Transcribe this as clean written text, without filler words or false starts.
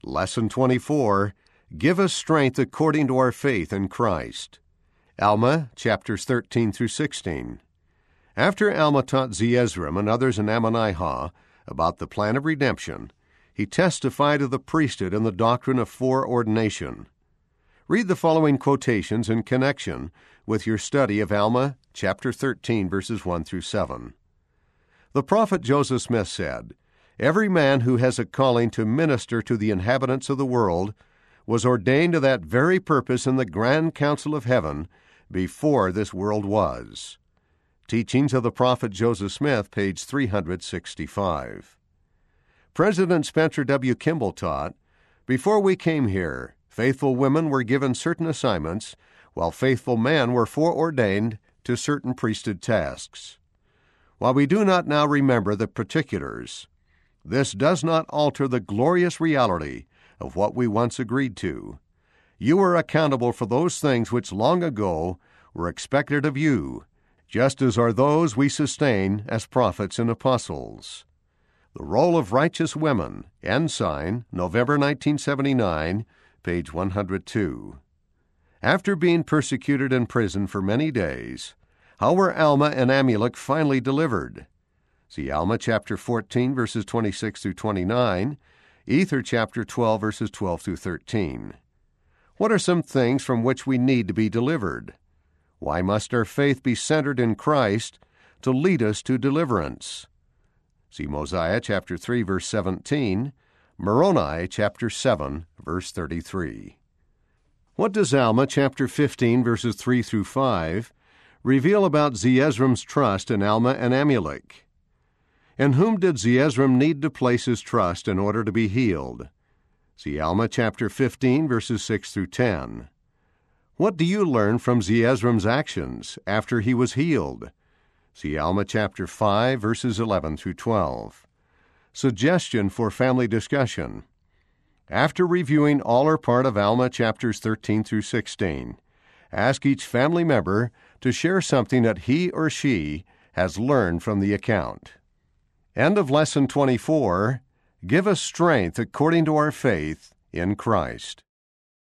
Lesson 24, Give us strength according to our faith in Christ. Alma, chapters 13 through 16. After Alma taught Zeezrom and others in Ammonihah about the plan of redemption, he testified of the priesthood and the doctrine of foreordination. Read the following quotations in connection with your study of Alma, chapter 13, verses 1 through 7. The prophet Joseph Smith said, "Every man who has a calling to minister to the inhabitants of the world was ordained to that very purpose in the grand council of heaven before this world was." Teachings of the Prophet Joseph Smith, page 365. President Spencer W. Kimball taught, "Before we came here, faithful women were given certain assignments, while faithful men were foreordained to certain priesthood tasks. While we do not now remember the particulars, this does not alter the glorious reality of what we once agreed to. You are accountable for those things which long ago were expected of you, just as are those we sustain as prophets and apostles." The Role of Righteous Women, Ensign, November 1979, page 102. After being persecuted in prison for many days, how were Alma and Amulek finally delivered? See Alma chapter 14, verses 26 through 29, Ether chapter 12, verses 12 through 13. What are some things from which we need to be delivered? Why must our faith be centered in Christ to lead us to deliverance? See Mosiah chapter 3, verse 17, Moroni chapter 7, verse 33. What does Alma chapter 15, verses 3 through 5, reveal about Zeezrom's trust in Alma and Amulek? In whom did Zeezrom need to place his trust in order to be healed? See Alma chapter 15, verses 6 through 10. What do you learn from Zeezrom's actions after he was healed? See Alma chapter 5, verses 11 through 12. Suggestion for family discussion. After reviewing all or part of Alma chapters 13 through 16, ask each family member to share something that he or she has learned from the account. End of Lesson 24. Give us strength according to our faith in Christ.